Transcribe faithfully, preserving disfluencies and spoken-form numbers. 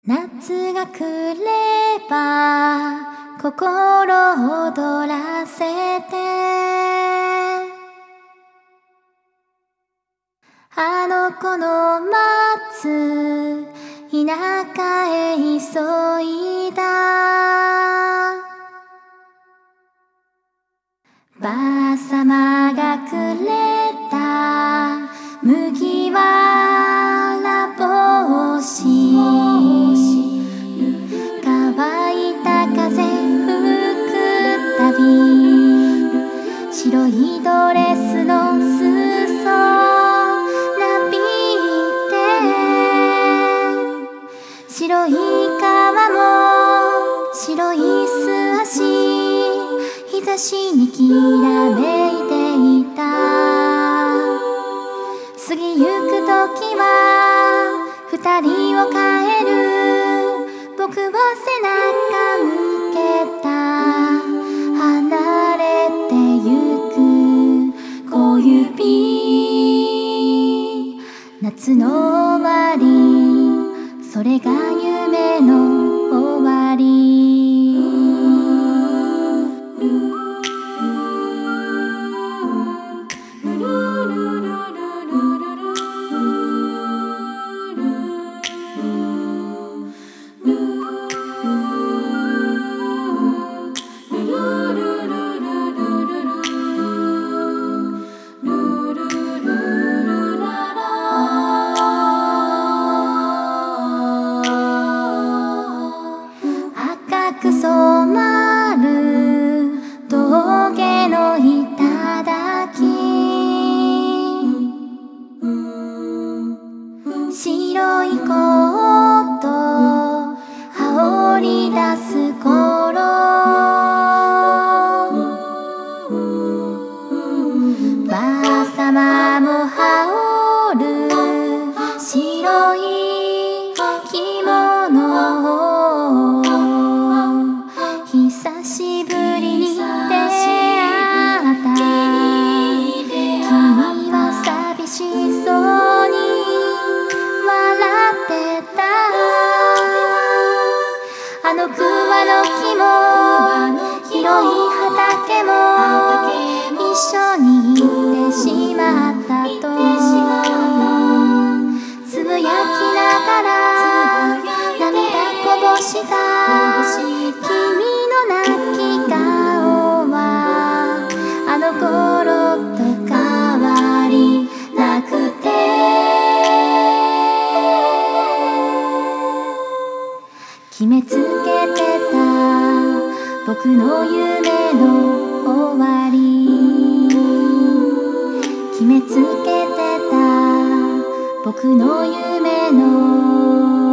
夏が来れば心躍らせて、あの子の待つ田舎へ急いだ。ばあさまがくれた麦わら帽子、乾いた風吹くたび、白いドレスの裾なびいて、白い革も白い素足、日差しにきらめいていた。過ぎゆく時は二人を帰る、僕は背中向けた。離れてゆく小指、夏の終わり、それが夢の終わり。赤く染まる峠の頂、白いコート羽織り出す頃、ばあさまも羽織る白い着物を、久しぶりに出会った。君は寂しそうに笑ってた。あの桑の木も広い畑も一緒に行ってしまったとつぶやきながら涙こぼした君の泣き顔はあの頃と変わりなくて、決めつけてた僕の夢の終わり、決めつけてた僕の夢の